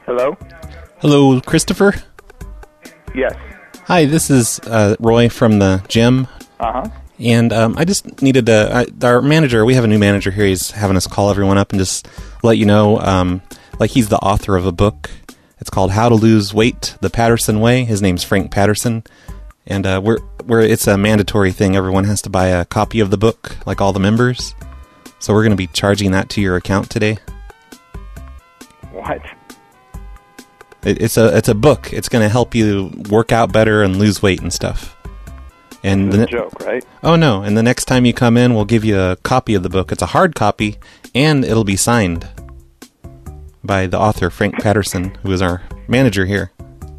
Hello? Hello, Christopher? Yes. Hi, this is Roy from the gym. Uh-huh. And I just needed to... our manager, we have a new manager here. He's having us call everyone up and just let you know, like he's the author of a book. It's called How to Lose Weight the Patterson Way. His name's Frank Patterson. And it's a mandatory thing. Everyone has to buy a copy of the book, like all the members. So we're going to be charging that to your account today. What? It's a book. It's going to help you work out better and lose weight and stuff. And It's a joke, right? Oh no! And the next time you come in, we'll give you a copy of the book. It's a hard copy, and it'll be signed by the author Frank Patterson, who is our manager here.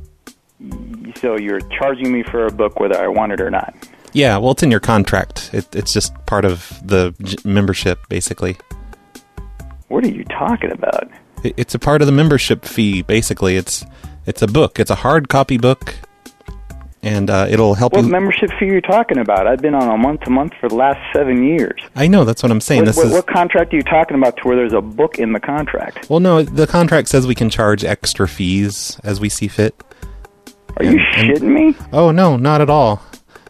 So you're charging me for a book whether I want it or not? Yeah, well, it's in your contract. It's just part of the membership, basically. What are you talking about? It's a part of the membership fee, basically. It's a book. It's a hard copy book, and it'll help you... What membership fee are you talking about? I've been on a month-to-month for the last 7 years. I know, that's what I'm saying. What contract are you talking about to where there's a book in the contract? Well, no, the contract says we can charge extra fees as we see fit. Are you shitting me? Oh, no, not at all.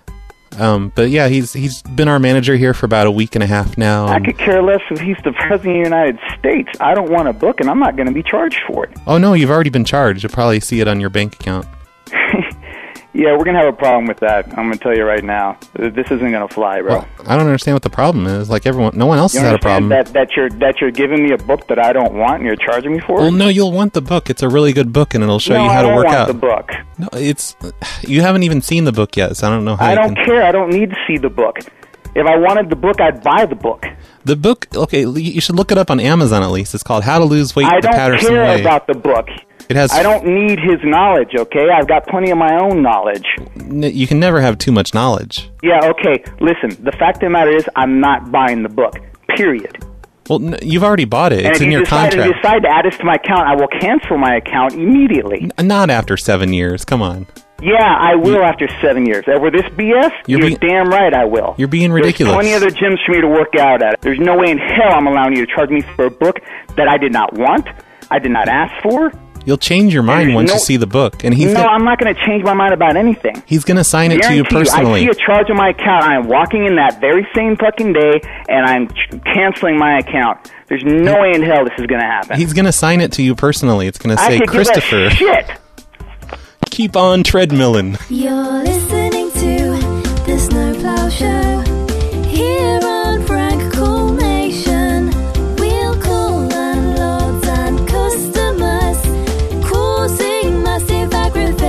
But yeah, he's been our manager here for about a week and a half now. I could care less if he's the President of the United States. I don't want a book, and I'm not going to be charged for it. Oh, no, you've already been charged. You'll probably see it on your bank account. Yeah, we're going to have a problem with that. I'm going to tell you right now. This isn't going to fly, bro. Well, I don't understand what the problem is. Like no one else has had a problem. That you're giving me a book that I don't want and you're charging me for it? Well, no, you'll want the book. It's a really good book, and it'll show you how to work out. No, I don't want the book. No, you haven't even seen the book yet, so I don't know how I don't care. I don't need to see the book. If I wanted the book, I'd buy the book. The book, okay, you should look it up on Amazon at least. It's called How to Lose Weight the Patterson Way. I don't care about the book. I don't need his knowledge, okay? I've got plenty of my own knowledge. You can never have too much knowledge. Yeah, okay. Listen, the fact of the matter is I'm not buying the book, period. Well, you've already bought it. It's in your contract. And if you decide to add this to my account, I will cancel my account immediately. Not after 7 years. Come on. Yeah, I will after 7 years. Over this BS, you're damn right I will. You're being ridiculous. There's plenty other gyms for me to work out at. There's no way in hell I'm allowing you to charge me for a book that I did not want, I did not ask for. You'll change your mind once you see the book. And I'm not going to change my mind about anything. He's going to sign it to you personally. I see a charge on my account. I am walking in that very same fucking day, and I'm canceling my account. There's no way in hell this is going to happen. He's going to sign it to you personally. It's going to say, Christopher. Shit. Keep on treadmilling. You're listening to the Snowplow Show here on Frank Cool Nation. We'll call landlords and customers, causing massive aggravation.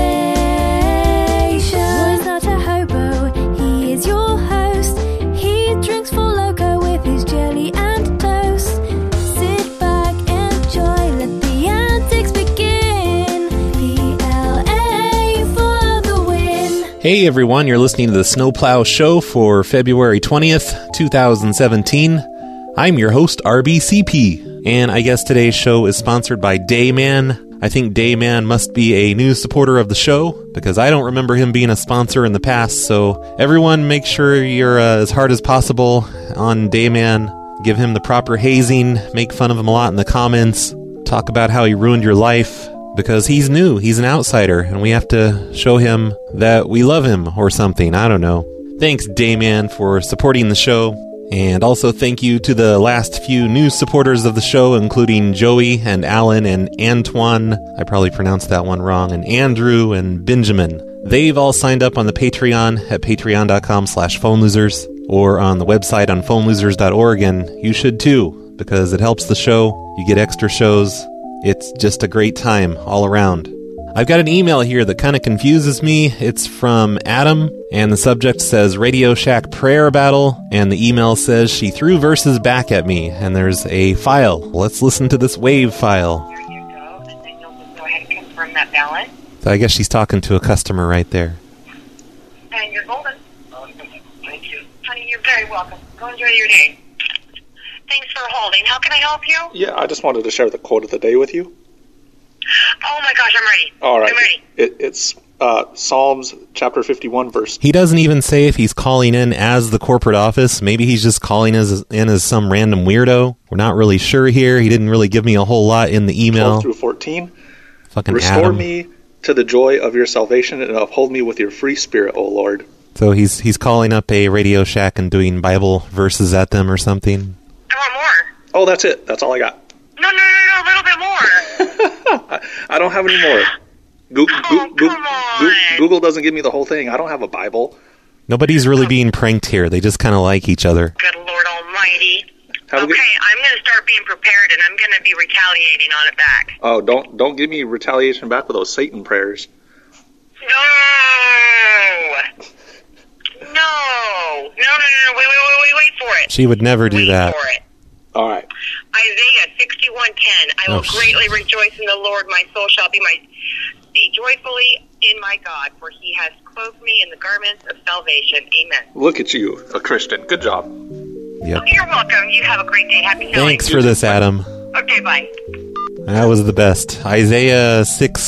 Roy's not a hobo, he is your host. He drinks for loco with his jelly and toast. Sit back, enjoy, let the antics begin. Hey everyone, you're listening to the Snowplow Show for February 20th, 2017. I'm your host, RBCP, and I guess today's show is sponsored by Dayman. I think Dayman must be a new supporter of the show, because I don't remember him being a sponsor in the past, so everyone make sure you're as hard as possible on Dayman. Give him the proper hazing, make fun of him a lot in the comments, talk about how he ruined your life. Because he's new, he's an outsider, and we have to show him that we love him or something, I don't know. Thanks, Dayman, for supporting the show, and also thank you to the last few new supporters of the show, including Joey and Alan and Antoine, I probably pronounced that one wrong, and Andrew and Benjamin. They've all signed up on the Patreon at patreon.com/phonelosers, or on the website on phonelosers.org, and you should too, because it helps the show, you get extra shows. It's just a great time all around. I've got an email here that kind of confuses me. It's from Adam, and the subject says Radio Shack Prayer Battle, and the email says she threw verses back at me, and there's a file. Let's listen to this WAV file. There you go, and then you'll just go ahead and confirm that ballot. So I guess she's talking to a customer right there. And you're golden. Thank you. Honey, you're very welcome. Go enjoy your day. Thanks for holding. How can I help you? Yeah, I just wanted to share the quote of the day with you. Oh my gosh, I'm ready. All right. I'm ready. It's Psalms chapter 51 verse. He doesn't even say if he's calling in as the corporate office. Maybe he's just calling in as some random weirdo. We're not really sure here. He didn't really give me a whole lot in the email. 12 through 14. Fucking Restore Adam. me to the joy of your salvation and uphold me with your free spirit, O Lord. So he's calling up a Radio Shack and doing Bible verses at them or something. I want more. Oh, that's it. That's all I got. No, a little bit more. I don't have any more. Come on. Google doesn't give me the whole thing. I don't have a Bible. Nobody's really being pranked here. They just kind of like each other. Good Lord Almighty. Have a good- Okay, I'm going to start being prepared, and I'm going to be retaliating on it back. Oh, don't give me retaliation back with those Satan prayers. No. Wait for it. She would never do Wait that. for it. All right. Isaiah 61:10. I will greatly rejoice in the Lord. My soul shall be joyfully in my God, for he has clothed me in the garments of salvation. Amen. Look at you, a Christian. Good job. Yep. You're welcome. You have a great day. Happy selling. Thanks for this, Adam. Okay, bye. That was the best. Isaiah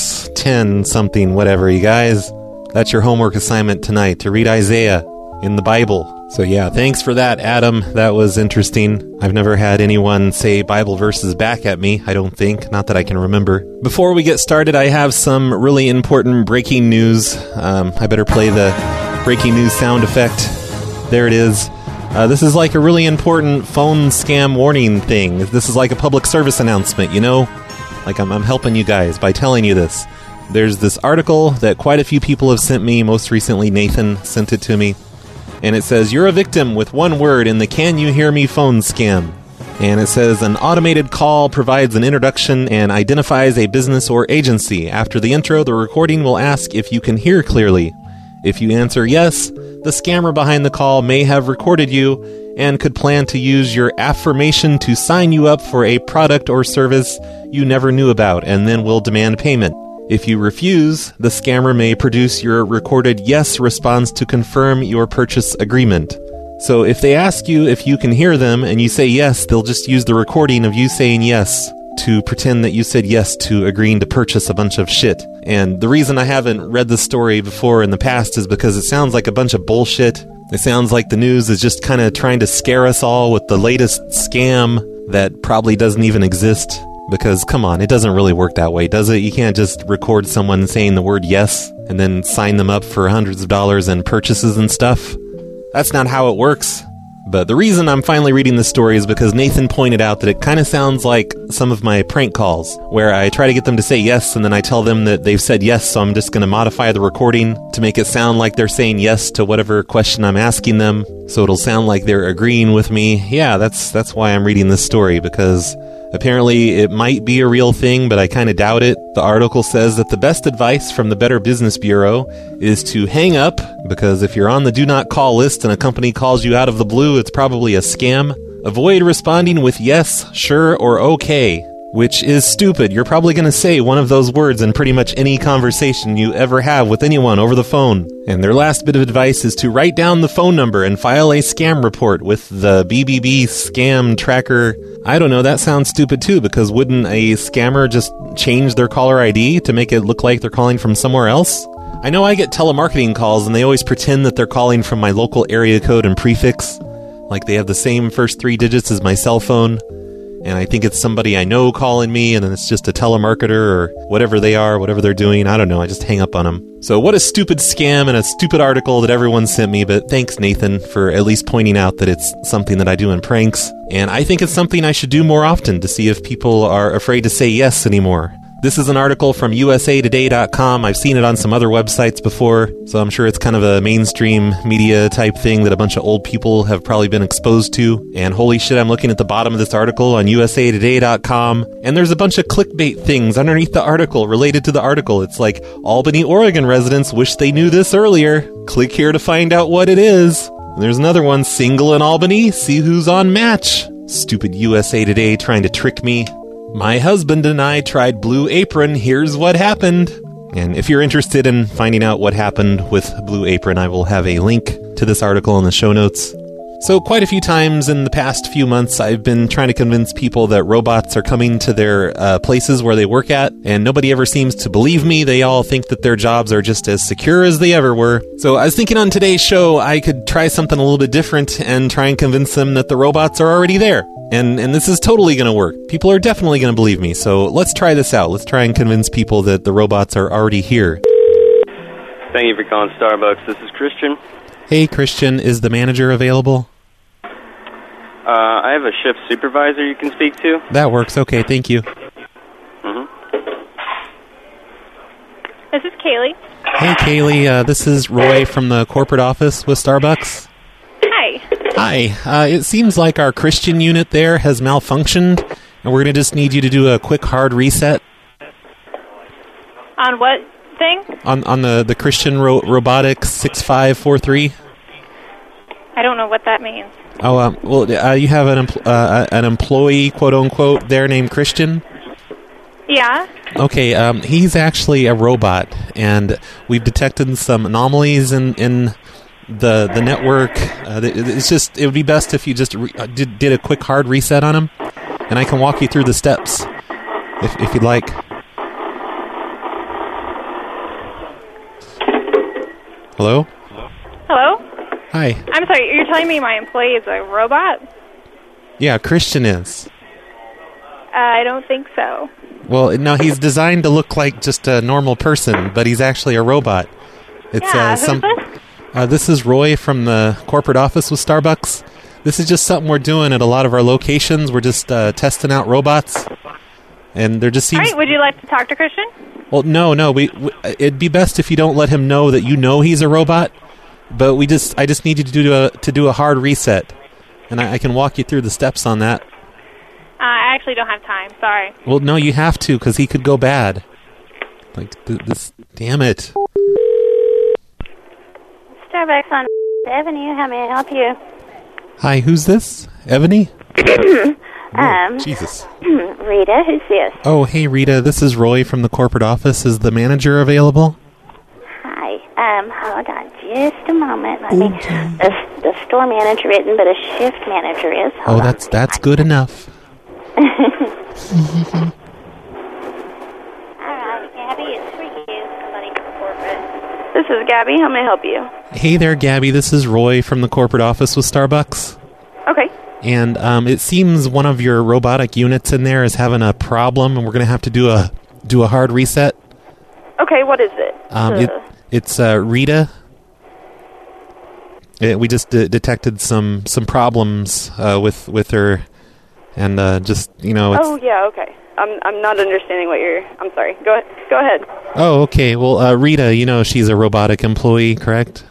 6:10 something, whatever, you guys. That's your homework assignment tonight, to read Isaiah in the Bible. So yeah, thanks for that, Adam. That was interesting. I've never had anyone say Bible verses back at me, I don't think. Not that I can remember. Before we get started, I have some really important breaking news. I better play the breaking news sound effect. There it is. This is like a really important phone scam warning thing. This is like a public service announcement, you know? Like I'm helping you guys by telling you this. There's this article that quite a few people have sent me. Most recently, Nathan sent it to me. And it says, you're a victim with one word in the Can You Hear Me phone scam. And it says, an automated call provides an introduction and identifies a business or agency. After the intro, the recording will ask if you can hear clearly. If you answer yes, the scammer behind the call may have recorded you and could plan to use your affirmation to sign you up for a product or service you never knew about and then will demand payment. If you refuse, the scammer may produce your recorded yes response to confirm your purchase agreement. So if they ask you if you can hear them and you say yes, they'll just use the recording of you saying yes to pretend that you said yes to agreeing to purchase a bunch of shit. And the reason I haven't read this story before in the past is because it sounds like a bunch of bullshit. It sounds like the news is just kind of trying to scare us all with the latest scam that probably doesn't even exist. Because, come on, it doesn't really work that way, does it? You can't just record someone saying the word yes and then sign them up for hundreds of dollars in purchases and stuff. That's not how it works. But the reason I'm finally reading this story is because Nathan pointed out that it kind of sounds like some of my prank calls, where I try to get them to say yes, and then I tell them that they've said yes, so I'm just going to modify the recording to make it sound like they're saying yes to whatever question I'm asking them, so it'll sound like they're agreeing with me. Yeah, that's why I'm reading this story, because apparently it might be a real thing, but I kind of doubt it. The article says that the best advice from the Better Business Bureau is to hang up, because if you're on the do not call list and a company calls you out of the blue, it's probably a scam. Avoid responding with yes, sure, or okay, which is stupid. You're probably going to say one of those words in pretty much any conversation you ever have with anyone over the phone. And their last bit of advice is to write down the phone number and file a scam report with the BBB scam tracker. I don't know, that sounds stupid too, because wouldn't a scammer just change their caller ID to make it look like they're calling from somewhere else? I know I get telemarketing calls and they always pretend that they're calling from my local area code and prefix. Like they have the same first 3 digits as my cell phone. And I think it's somebody I know calling me, and then it's just a telemarketer or whatever they are, whatever they're doing. I don't know. I just hang up on them. So what a stupid scam and a stupid article that everyone sent me. But thanks, Nathan, for at least pointing out that it's something that I do in pranks. And I think it's something I should do more often to see if people are afraid to say yes anymore. This is an article from usatoday.com. I've seen it on some other websites before, so I'm sure it's kind of a mainstream media type thing that a bunch of old people have probably been exposed to. And holy shit, I'm looking at the bottom of this article on usatoday.com, and there's a bunch of clickbait things underneath the article related to the article. It's like, Albany, Oregon residents wish they knew this earlier. Click here to find out what it is. And there's another one, single in Albany, see who's on Match. Stupid USA Today trying to trick me. My husband and I tried Blue Apron, here's what happened. And if you're interested in finding out what happened with Blue Apron, I will have a link to this article in the show notes. So quite a few times in the past few months, I've been trying to convince people that robots are coming to their places where they work at, and nobody ever seems to believe me. They all think that their jobs are just as secure as they ever were. So I was thinking on today's show, I could try something a little bit different and try and convince them that the robots are already there. And this is totally going to work. People are definitely going to believe me. So let's try this out. Let's try and convince people that the robots are already here. Thank you for calling Starbucks. This is Christian. Hey, Christian, is the manager available? I have a shift supervisor you can speak to. That works. Okay, thank you. This is Kaylee. Hey, Kaylee. This is Roy from the corporate office with Starbucks. Hi. Hi. It seems like our Christian unit there has malfunctioned, and we're going to just need you to do a quick hard reset. On what thing? On the Christian Robotics 6543. I don't know what that means. Oh, well, you have an employee, quote unquote, there named Christian. Yeah. Okay, he's actually a robot, and we've detected some anomalies in the network. It would be best if you just did a quick hard reset on him, and I can walk you through the steps if you'd like. Hello? Hello? Hi. I'm sorry, you're telling me my employee is a robot? Yeah, Christian is. I don't think so. Well, no, he's designed to look like just a normal person, but he's actually a robot. It's who's this? This is Roy from the corporate office with Starbucks. This is just something we're doing at a lot of our locations. We're just testing out robots, and there just seems. All right, would you like to talk to Christian? Well, no. It'd be best if you don't let him know that you know he's a robot. But I just need you to do a hard reset, and I can walk you through the steps on that. I actually don't have time. Sorry. Well, no, you have to, because he could go bad. Like this. Damn it. Starbucks on Avenue. How may I help you? Hi, who's this? Ebony? Jesus. Rita, who's this? Oh, hey, Rita. This is Roy from the corporate office. Is the manager available? Hi. Hold on just a moment. Let me. The store manager isn't, but a shift manager is. Hold on. That's good enough. All right, Gabby, it's for you. Somebody from corporate. This is Gabby. How may I help you? Hey there, Gabby. This is Roy from the corporate office with Starbucks. Okay. And it seems one of your robotic units in there is having a problem, and we're going to have to do a hard reset. Okay, what is it? It's Rita. We just detected some problems with her, and just it's... Oh yeah, okay. I'm not understanding what you're. I'm sorry. Go ahead. Oh, okay. Well, Rita, she's a robotic employee, correct?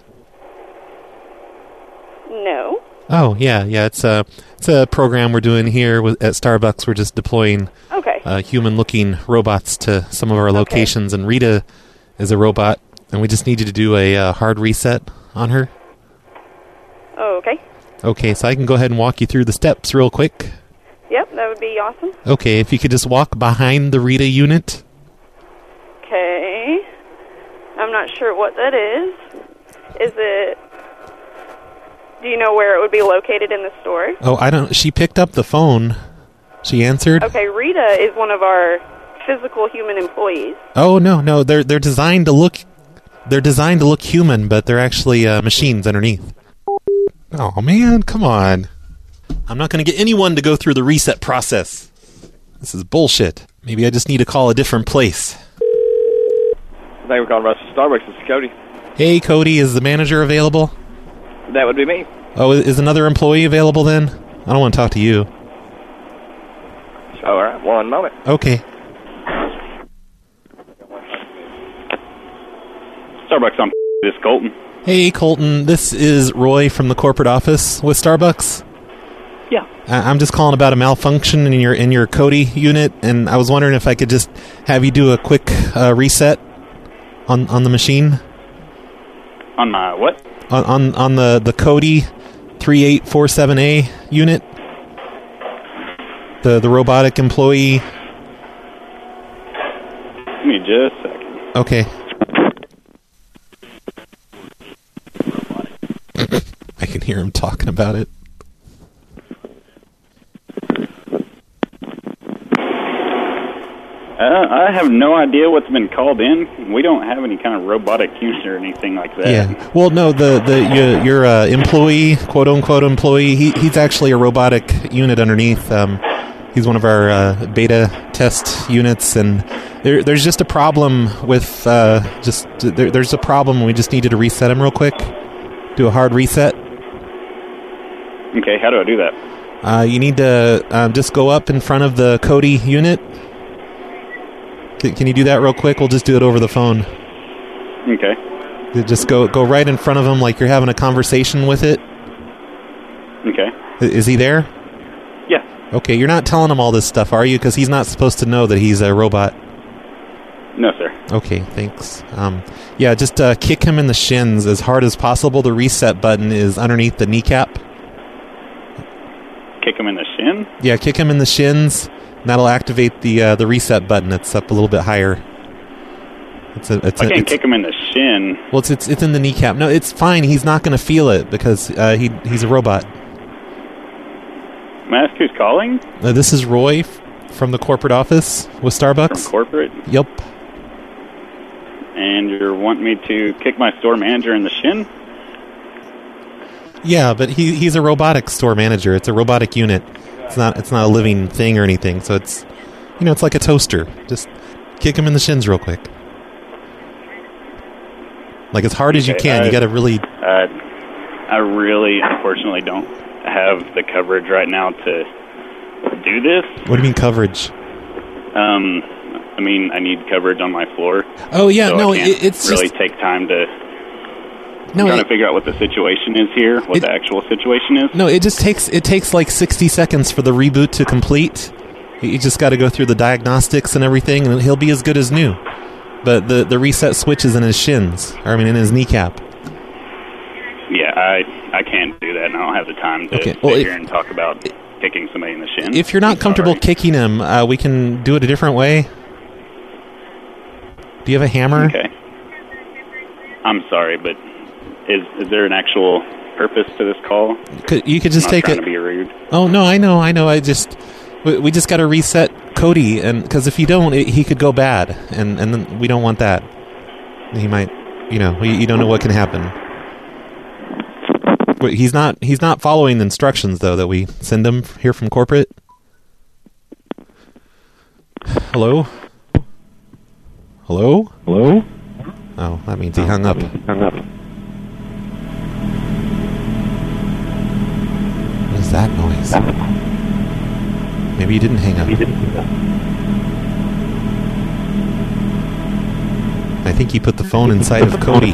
No. Oh yeah. It's a program we're doing here at Starbucks. We're just deploying human-looking robots to some of our locations, and Rita is a robot, and we just need you to do a hard reset on her. Oh, okay. Okay, so I can go ahead and walk you through the steps real quick. Yep, that would be awesome. Okay, if you could just walk behind the Rita unit. Okay. I'm not sure what that is. Is it... Do you know where it would be located in the store? Oh, I don't... She picked up the phone. She answered. Okay, Rita is one of our physical human employees. Oh, no. They're designed to look... They're designed to look human, but they're actually machines underneath. Oh, man, come on. I'm not going to get anyone to go through the reset process. This is bullshit. Maybe I just need to call a different place. Thank you for calling Russell Starbucks. This is Cody. Hey, Cody, is the manager available? That would be me. Oh, is another employee available then? I don't want to talk to you. All right, one moment. Okay. Starbucks, this is Colton. Hey, Colton, this is Roy from the corporate office with Starbucks. Yeah. I'm just calling about a malfunction in your Cody unit, and I was wondering if I could just have you do a quick reset on the machine. On my what? On the Cody 3847A unit. The robotic employee. Give me just a second. Okay. I can hear him talking about it. I have no idea what's been called in. We don't have any kind of robotic unit or anything like that. Yeah. Well, no, your employee, quote unquote employee, he's actually a robotic unit underneath. He's one of our beta test units, and there's just a problem with there's a problem. We just needed to reset him real quick. Do a hard reset. Okay, how do I do that? You need to just go up in front of the Cody unit. Can you do that real quick? We'll just do it over the phone. Okay. Just go right in front of him like you're having a conversation with it. Okay. Is he there? Yeah. Okay, you're not telling him all this stuff, are you? Because he's not supposed to know that he's a robot. No, sir. Okay, thanks. Yeah, just kick him in the shins as hard as possible. The reset button is underneath the kneecap. Kick him in the shin? Yeah, kick him in the shins. And that'll activate the reset button. It's up a little bit higher. I can't kick him in the shin. Well, it's in the kneecap. No, it's fine. He's not going to feel it because he's a robot. May I ask who's calling? This is Roy from the corporate office with Starbucks. From corporate? Yep. And you're wanting me to kick my store manager in the shin? Yeah, but he's a robotic store manager. It's a robotic unit. It's not a living thing or anything. So it's it's like a toaster. Just kick him in the shins real quick. Like as hard as you can. You got to really... I really, unfortunately, don't have the coverage right now to do this. What do you mean coverage? I mean, I need coverage on my floor. Oh, yeah, so no, I can't it's really just... take time to... No, trying to figure out what the situation is here, what the actual situation is. No, it takes like 60 seconds for the reboot to complete. You just got to go through the diagnostics and everything, and he'll be as good as new. But the reset switch is in his shins, in his kneecap. Yeah, I can't do that, and I don't have the time to sit here and talk about kicking somebody in the shin. If you're not comfortable kicking him, we can do it a different way. Do you have a hammer? Okay. I'm sorry, but is there an actual purpose to this call? You could just take it. I'm not trying to be rude. Oh, no, I know. We just got to reset Cody, and because if you don't, he could go bad, and then we don't want that. He might, you don't know what can happen. But he's not following the instructions though that we send him here from corporate. Hello? Hello? Oh, that means he hung up. What is that noise? Maybe he didn't hang up. I think he put the phone inside of Cody.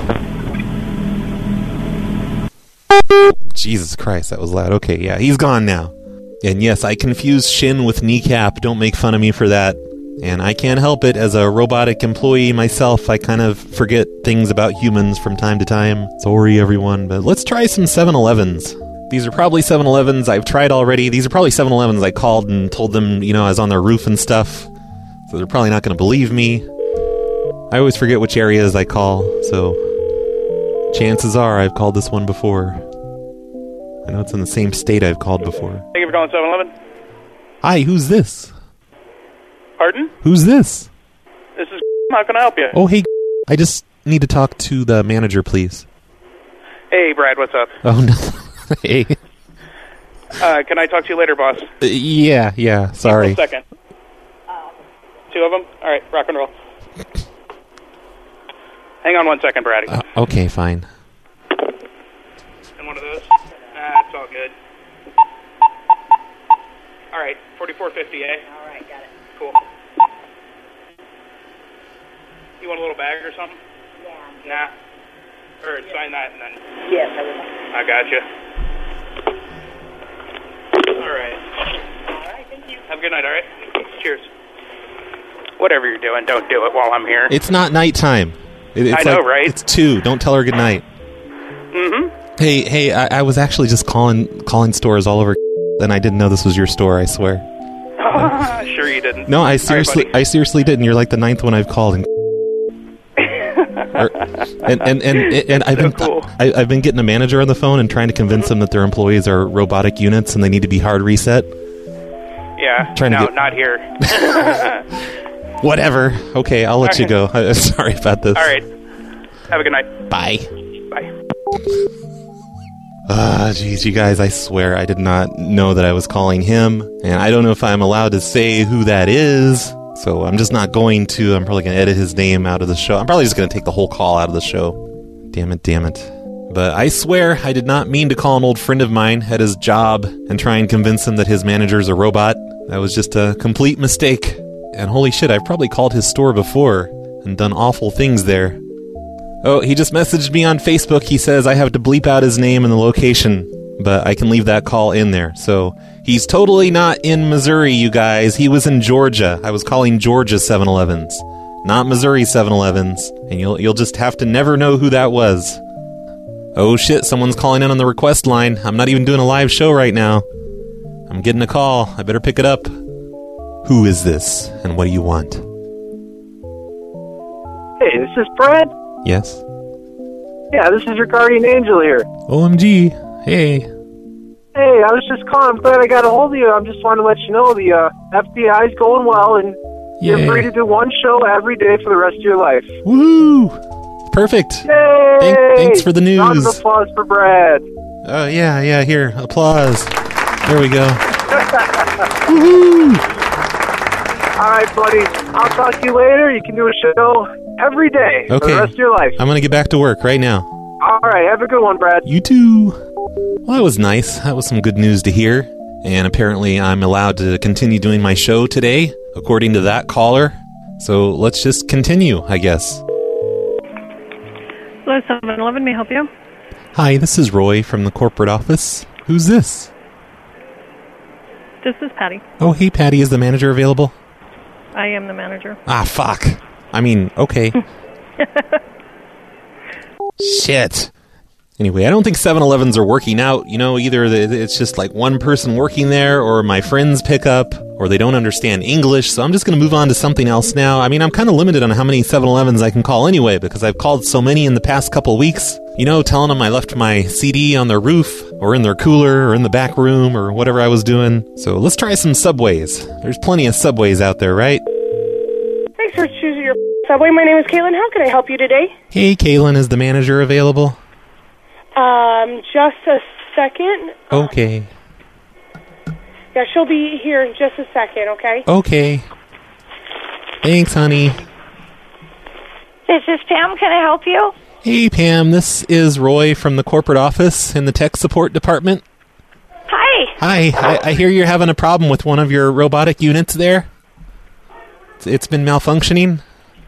Jesus Christ, that was loud. Okay, yeah, he's gone now. And yes, I confuse shin with kneecap. Don't make fun of me for that. And I can't help it. As a robotic employee myself, I kind of forget things about humans from time to time. Sorry, everyone, but let's try some 7-Elevens. These are probably 7-Elevens I've tried already. These are probably 7-Elevens I called and told them, I was on their roof and stuff. So they're probably not going to believe me. I always forget which areas I call, so chances are I've called this one before. I know it's in the same state I've called before. Thank you for calling 7-Eleven. Hi, who's this? Pardon? Who's this? This is... How can I help you? Oh, hey, I just need to talk to the manager, please. Hey, Brad, what's up? Oh, no. Hey. Can I talk to you later, boss? Yeah, sorry. 1 second. 2 of them? All right, rock and roll. Hang on 1 second, Brady. Okay, fine. And one of those? It's all good. All right, 4450, eh? All right, got it. Cool. You want a little bag or something? Yeah. Nah. Or sign that and then... Yes, I will. I got you. All right. All right, thank you. Have a good night, all right? Cheers. Whatever you're doing, don't do it while I'm here. It's not nighttime. I know, right? It's 2. Don't tell her good night. Mm-hmm. Hey, I was actually just calling stores all over, and I didn't know this was your store, I swear. Sure you didn't. No, I seriously didn't. You're like the 9th one I've called. And I've been getting a manager on the phone and trying to convince them that their employees are robotic units and they need to be hard reset. Yeah. Not here. Whatever. Okay, I'll let you go. Sorry about this. All right. Have a good night. Bye. Bye. Jeez, you guys, I swear I did not know that I was calling him, and I don't know if I'm allowed to say who that is, so I'm just not going to. I'm probably going to edit his name out of the show. I'm probably just going to take the whole call out of the show. Damn it. But I swear I did not mean to call an old friend of mine at his job and try and convince him that his manager's a robot. That was just a complete mistake. And holy shit, I've probably called his store before and done awful things there. Oh, he just messaged me on Facebook. He says I have to bleep out his name and the location, but I can leave that call in there. So he's totally not in Missouri, you guys. He was in Georgia. I was calling Georgia 7-Elevens, not Missouri 7-Elevens, and you'll just have to never know who that was. Oh shit, someone's calling in on the request line. I'm not even doing a live show right now. I'm getting a call. I better pick it up. Who is this, and what do you want? Hey, this is Brad? Yes? Yeah, this is your guardian angel here. OMG. Hey. Hey, I was just calling. I'm glad I got a hold of you. I'm just wanting to let you know the FBI's going well, and you're free to do one show every day for the rest of your life. Woo! Perfect. Yay! Thanks for the news. Round of applause for Brad. Oh, yeah, here. Applause. There we go. Woohoo! All right, buddy. I'll talk to you later. You can do a show every day for the rest of your life. I'm going to get back to work right now. All right. Have a good one, Brad. You too. Well, that was nice. That was some good news to hear. And apparently I'm allowed to continue doing my show today, according to that caller. So let's just continue, I guess. Hello, 7-Eleven. May I help you? Hi, this is Roy from the corporate office. Who's this? This is Patty. Oh, hey, Patty. Is the manager available? I am the manager. Ah, fuck. I mean, okay. Shit. Anyway, I don't think 7-Elevens are working out. You know, either it's just like one person working there, or my friends pick up, or they don't understand English, so I'm just going to move on to something else now. I mean, I'm kind of limited on how many 7-Elevens I can call anyway, because I've called so many in the past couple weeks. You know, telling them I left my CD on their roof, or in their cooler, or in the back room, or whatever I was doing. So let's try some Subways. There's plenty of Subways out there, right? Thanks for choosing your Subway. My name is Caitlin. How can I help you today? Hey, Caitlin, is the manager available? Just a second. Okay. Yeah, she'll be here in just a second, okay? Okay. Thanks, honey. This is Pam. Can I help you? Hey, Pam. This is Roy from the corporate office in the tech support department. Hi. Hi. I hear you're having a problem with one of your robotic units there. It's been malfunctioning.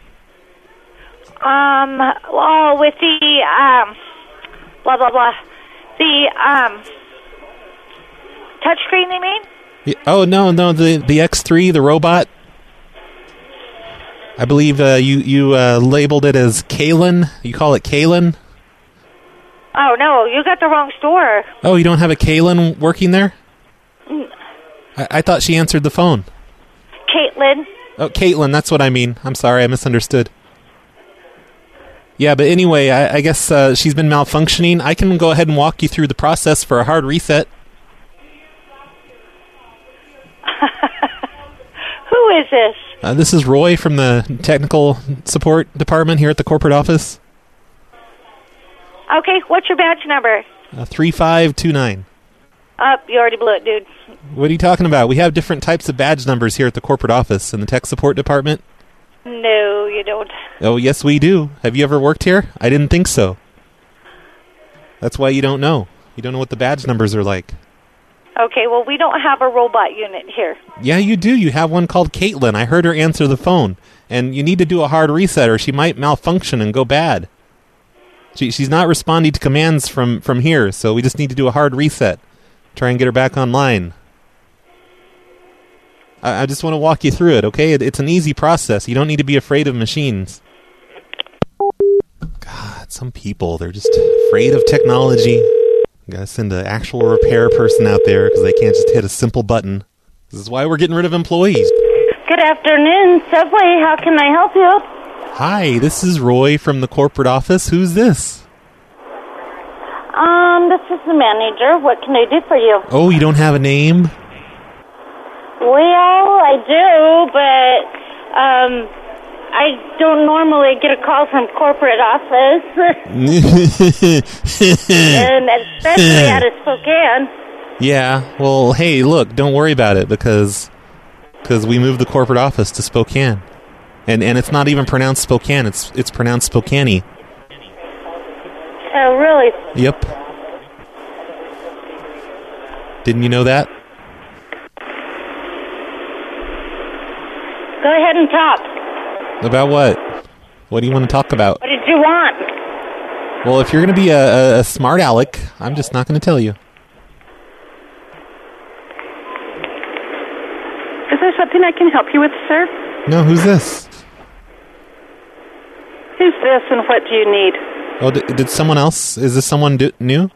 Well, with the, blah, blah, blah. The, touchscreen, you mean? Yeah, oh, no, the X3, the robot. I believe you labeled it as Kaylin. You call it Kaylin? Oh, no, you got the wrong store. Oh, you don't have a Kaylin working there? I thought she answered the phone. Caitlin. Oh, Caitlin, that's what I mean. I'm sorry, I misunderstood. Yeah, but anyway, I guess she's been malfunctioning. I can go ahead and walk you through the process for a hard reset. Who is this? This is Roy from the technical support department here at the corporate office. Okay, what's your badge number? 3529. You already blew it, dude. What are you talking about? We have different types of badge numbers here at the corporate office in the tech support department. No, you don't. Oh, yes, we do. Have you ever worked here? I didn't think so. That's why you don't know. You don't know what the badge numbers are like. Okay, well, we don't have a robot unit here. Yeah, you do. You have one called Caitlin. I heard her answer the phone. And you need to do a hard reset or she might malfunction and go bad. She's not responding to commands from here, so we just need to do a hard reset. Try and get her back online. I just want to walk you through it, okay? It's an easy process. You don't need to be afraid of machines. God, some people, they're just afraid of technology. Gotta send an actual repair person out there because they can't just hit a simple button. This is why we're getting rid of employees. Good afternoon, Subway. How can I help you? Hi, this is Roy from the corporate office. Who's this? This is the manager. What can I do for you? Oh, you don't have a name? Well, I do, but I don't normally get a call from corporate office. And especially out of Spokane. Yeah, well, hey, look, don't worry about it because we moved the corporate office to Spokane. And it's not even pronounced Spokane, it's pronounced Spokane. Oh, really? Yep. Didn't you know that? Go ahead and talk. About what? What do you want to talk about? What did you want? Well, if you're going to be a smart aleck, I'm just not going to tell you. Is there something I can help you with, sir? No, who's this? Who's this and what do you need? Oh, did someone else? Is this someone new?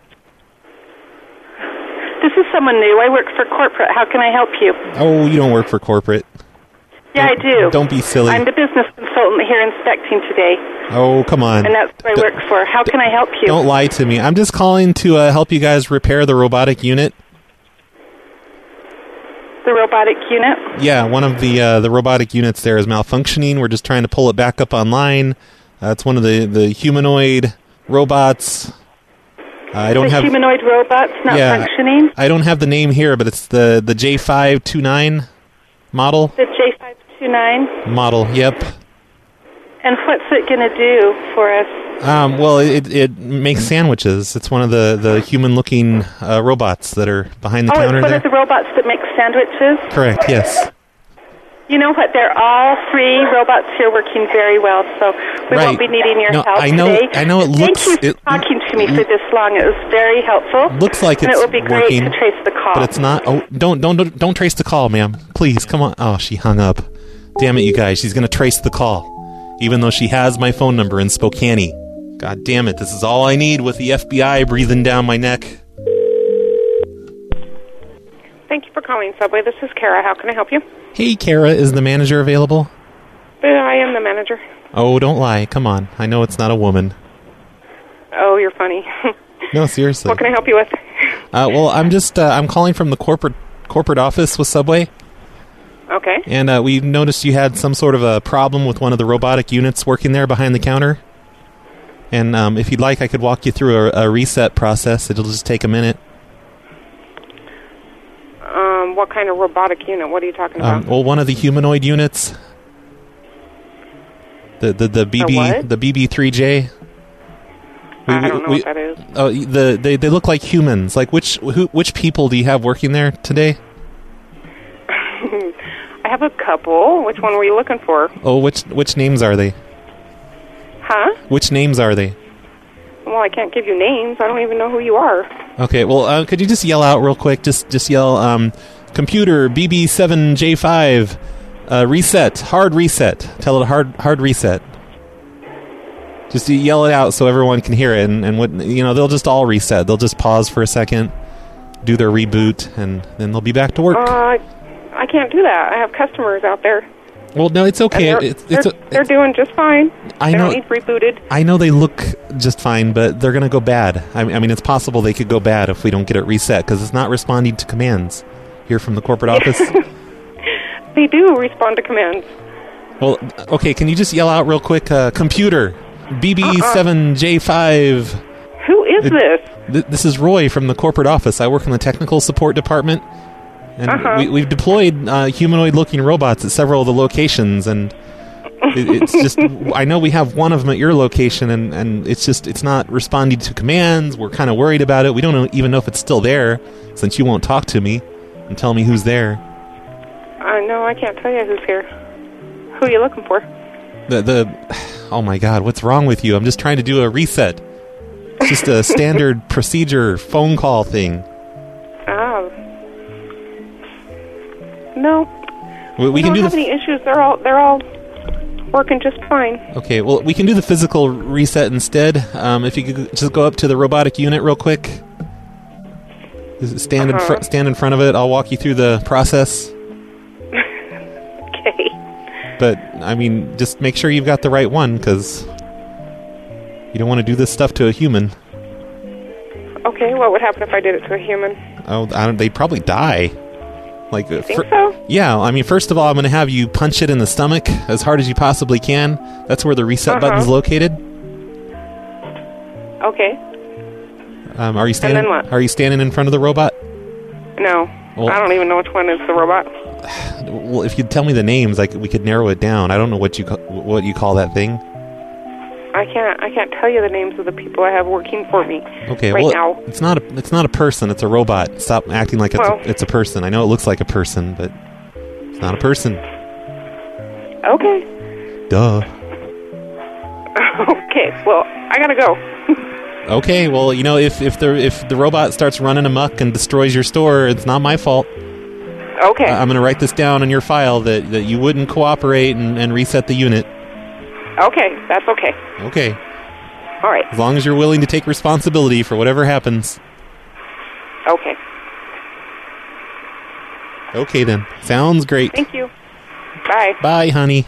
This is someone new. I work for corporate. How can I help you? Oh, you don't work for corporate. Yeah, I do. Don't be silly. I'm the business consultant here inspecting today. Oh, come on. And that's what I work for. How can I help you? Don't lie to me. I'm just calling to help you guys repair the robotic unit. The robotic unit? Yeah, one of the robotic units there is malfunctioning. We're just trying to pull it back up online. It's one of the humanoid robots. I don't have humanoid robots not functioning? I don't have the name here, but it's the J529 model. The J529? Model, yep. And what's it going to do for us? Well, it makes sandwiches. It's one of the human-looking robots that are behind the counter it's one there. of the robots that makes sandwiches? Correct, yes. You know what? They're all three robots here working very well, so we won't be needing your help today. I know it looks... Thank you for talking to me for this long. It was very helpful. Looks like it's working. And it would be great working, to trace the call. but it's not. Oh, don't trace the call, ma'am. Please, come on. Oh, she hung up. Damn it, you guys. She's going to trace the call, even though she has my phone number in Spokane. God damn it. This is all I need with the FBI breathing down my neck. Thank you for calling Subway. This is Kara. How can I help you? Hey, Kara, is the manager available? I am the manager. Oh, don't lie. Come on. I know it's not a woman. Oh, you're funny. No, seriously. What can I help you with? Well, I'm calling from the corporate office with Subway. Okay. And we noticed you had some sort of a problem with one of the robotic units working there behind the counter. And if you'd like, I could walk you through a reset process. It'll just take a minute. What kind of robotic unit? What are you talking about? Well, one of the humanoid units. The BB3J. I don't know what that is. Oh, they look like humans. Like which people do you have working there today? I have a couple. Which one were you looking for? Oh, which names are they? Huh? Which names are they? Well, I can't give you names. I don't even know who you are. Okay, well, could you just yell out real quick? Just yell, computer BB7J5, reset, hard reset. Tell it hard reset. Just yell it out so everyone can hear it, and what they'll just all reset. They'll just pause for a second, do their reboot, and then they'll be back to work. I can't do that. I have customers out there. Well, no, it's okay. They're doing just fine. I know. They don't need rebooted. I know they look just fine, but they're going to go bad. I mean, it's possible they could go bad if we don't get it reset, because it's not responding to commands here from the corporate office. They do respond to commands. Well, okay, can you just yell out real quick, computer, BB7J5. Who is this? This is Roy from the corporate office. I work in the technical support department. And we've deployed humanoid-looking robots at several of the locations, and it's just... I know we have one of them at your location, and it's not responding to commands. We're kind of worried about it. We don't even know if it's still there, since you won't talk to me and tell me who's there. No, I can't tell you who's here. Who are you looking for? Oh my God, what's wrong with you? I'm just trying to do a reset. It's just a standard procedure phone call thing. Oh. No. We can don't have any issues. They're all working just fine. Okay, well, we can do the physical reset instead. If you could just go up to the robotic unit real quick. Stand in front of it. I'll walk you through the process. Okay. But, I mean, just make sure you've got the right one, because you don't want to do this stuff to a human. Okay, what would happen if I did it to a human? Oh, they'd probably die. Like, you think so? Yeah, I mean, first of all, I'm going to have you punch it in the stomach as hard as you possibly can. That's where the reset button's located. Okay. Are you standing? And then what? Are you standing in front of the robot? No. Well, I don't even know which one is the robot. Well, if you'd tell me the names, we could narrow it down. I don't know what you call that thing. I can't tell you the names of the people I have working for me. Okay, right well, now. it's not a person. It's a robot. Stop acting like it's a person. I know it looks like a person, but it's not a person. Okay. Duh. Okay. Well, I gotta go. Okay. Well, if the robot starts running amok and destroys your store, it's not my fault. Okay. I'm going to write this down in your file that you wouldn't cooperate and reset the unit. Okay, that's okay. Okay. All right. As long as you're willing to take responsibility for whatever happens. Okay. Okay, then. Sounds great. Thank you. Bye. Bye, honey.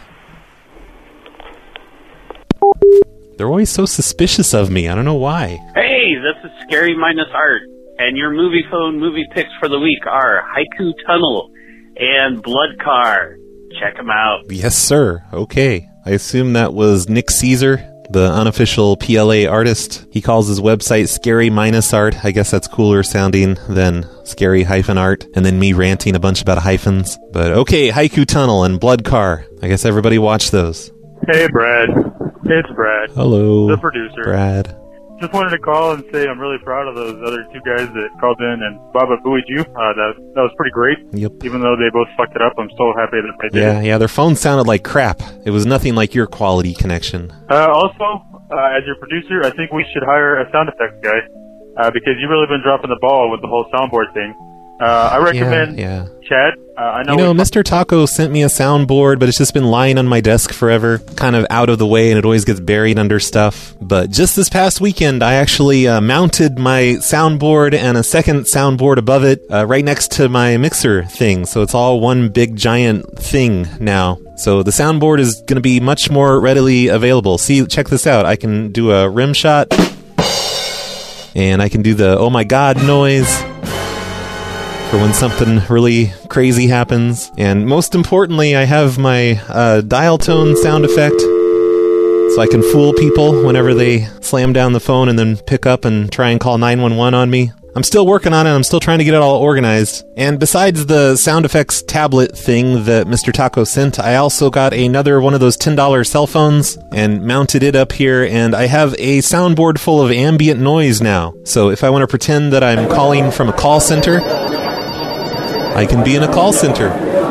They're always so suspicious of me. I don't know why. Hey, this is Scary Minus Art, and your movie phone movie picks for the week are Haiku Tunnel and Blood Car. Check them out. Yes, sir. Okay. I assume that was Nick Caesar, the unofficial PLA artist. He calls his website Scary Minus Art. I guess that's cooler sounding than Scary-Art, and then me ranting a bunch about hyphens. But okay, Haiku Tunnel and Blood Car. I guess everybody watched those. Hey, Brad. It's Brad. Hello. The producer. Brad. Just wanted to call and say I'm really proud of those other two guys that called in and Baba booied you. That was pretty great. Yep. Even though they both fucked it up, I'm so happy that they did. Yeah, their phones sounded like crap. It was nothing like your quality connection. Also, as your producer, I think we should hire a sound effects guy because you've really been dropping the ball with the whole soundboard thing. I recommend Chad. I know Mr. Taco sent me a soundboard, but it's just been lying on my desk forever, kind of out of the way, and it always gets buried under stuff. But just this past weekend, I actually mounted my soundboard and a second soundboard above it right next to my mixer thing, so it's all one big giant thing now. So the soundboard is going to be much more readily available. See, check this out. I can do a rim shot, and I can do the oh my god noise for when something really crazy happens. And most importantly, I have my dial tone sound effect, so I can fool people whenever they slam down the phone and then pick up and try and call 911 on me. I'm still working on it. I'm still trying to get it all organized. And besides the sound effects tablet thing that Mr. Taco sent, I also got another one of those $10 cell phones and mounted it up here, and I have a soundboard full of ambient noise now. So if I want to pretend that I'm calling from a call center, I can be in a call center.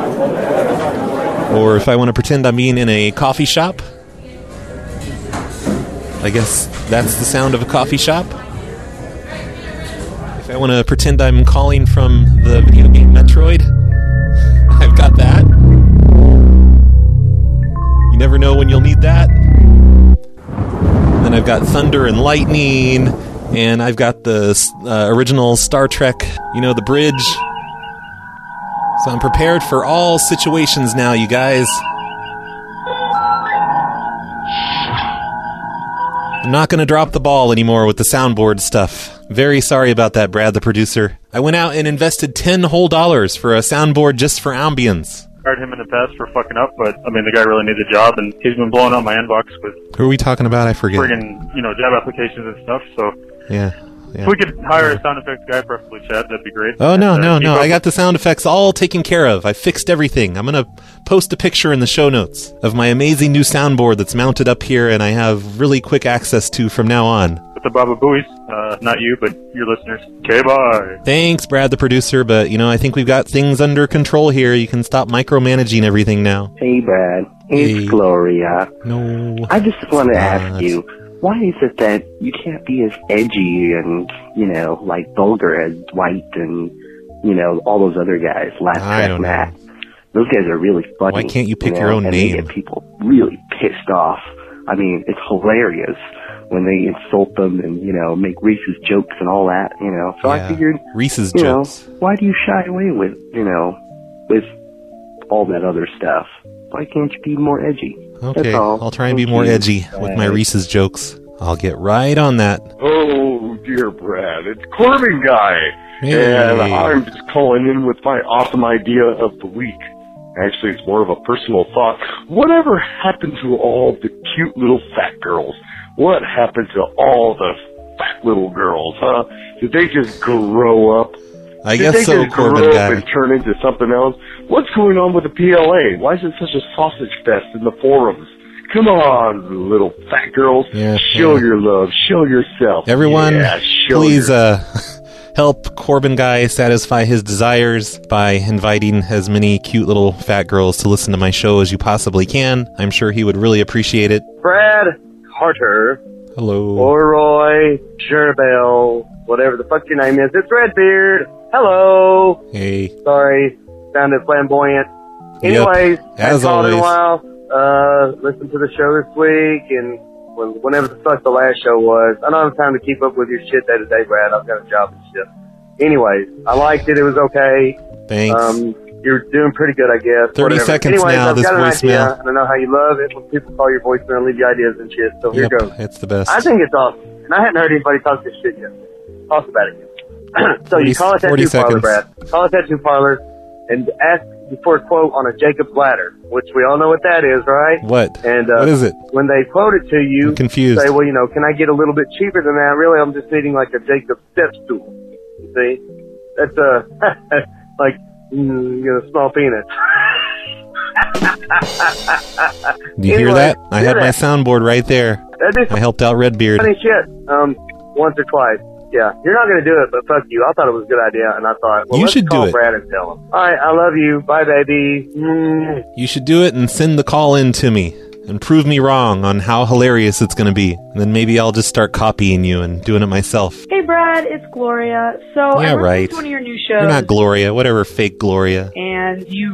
Or if I want to pretend I'm being in a coffee shop, I guess that's the sound of a coffee shop. If I want to pretend I'm calling from the video game Metroid, I've got that. You never know when you'll need that. Then I've got thunder and lightning, and I've got the original Star Trek, the bridge. So I'm prepared for all situations now, you guys. I'm not going to drop the ball anymore with the soundboard stuff. Very sorry about that, Brad, the producer. I went out and invested $10 whole for a soundboard just for ambience. I've heard him in the past for fucking up, but I mean, the guy really needs a job, and he's been blowing up my inbox with who are we talking about? I forget. Friggin', job applications and stuff. So yeah. If we could hire a sound effects guy, preferably Chad, that'd be great. Oh, no. I got the sound effects all taken care of. I fixed everything. I'm going to post a picture in the show notes of my amazing new soundboard that's mounted up here and I have really quick access to from now on. With the Baba Booies, not you, but your listeners. Okay, bye. Thanks, Brad, the producer, but, I think we've got things under control here. You can stop micromanaging everything now. Hey, Brad. It's Gloria. No. I just want to ask you, why is it that you can't be as edgy and, like vulgar as Dwight and, all those other guys, Last Track Matt? Those guys are really funny. Why can't you pick your own and name? They get people really pissed off. I mean, it's hilarious when they insult them and, make Reese's jokes and all that, So I figured, Reese's jokes. Why do you shy away with, with all that other stuff? Why can't you be more edgy? Okay, I'll try and be more edgy with my Reese's jokes. I'll get right on that. Oh, dear Brad, it's Corbin Guy. And I'm just calling in with my awesome idea of the week. Actually, it's more of a personal thought. Whatever happened to all the cute little fat girls? What happened to all the fat little girls, huh? Did they just grow up? I guess so, Corbin guy. And turn into something else? What's going on with the PLA? Why is it such a sausage fest in the forums? Come on, little fat girls. Show your love. Show yourself. Everyone, please help Corbin guy satisfy his desires by inviting as many cute little fat girls to listen to my show as you possibly can. I'm sure he would really appreciate it. Brad Carter. Hello. Or Roy Sherbell. Whatever the fuck your name is. It's Redbeard. Hello. Hey. Sorry. Sounded flamboyant. Anyways, as I called always. in a while. Listened to the show this week, and whenever the fuck the last show was. I don't have time to keep up with your shit day to day, Brad. I've got a job and shit. Anyways, I liked it. It was okay. Thanks. You're doing pretty good, I guess. 30 seconds Anyways, now, I've this got an voicemail. idea, and I know how you love it when people call your voicemail and leave you ideas and shit. So here goes. It's the best. I think it's awesome. And I hadn't heard anybody talk this shit yet. Talk about it yet. So you call a tattoo parlor, Brad. Call a tattoo parlor and ask for a quote on a Jacob's ladder, which we all know what that is, right? What? And what is it? When they quote it to you, I'm confused. Say, well, can I get a little bit cheaper than that? Really, I'm just needing like a Jacob's step stool. You see? That's like, small penis. Do you hear that? I had my soundboard right there. I helped out Redbeard. Funny shit. Once or twice. Yeah, you're not going to do it, but fuck you. I thought it was a good idea, and I thought, well, You let's should call do it. Brad and tell him. All right, I love you. Bye, baby. You should do it and send the call in to me and prove me wrong on how hilarious it's going to be. And then maybe I'll just start copying you and doing it myself. Hey, Brad, it's Gloria. So Yeah, I listened right. to one of your new shows. You're not Gloria, whatever, fake Gloria. And you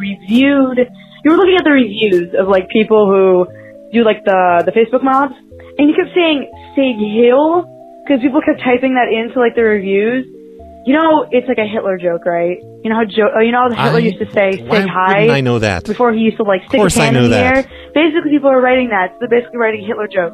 were looking at the reviews of like people who do like the Facebook mobs, and you kept saying Sig Hill because people kept typing that into like the reviews. It's like a Hitler joke, right? You know how Hitler used to say "Sig Hi." I know that. Before he used to like stick his hand in the air. Basically, people are writing that. So they're basically writing Hitler jokes.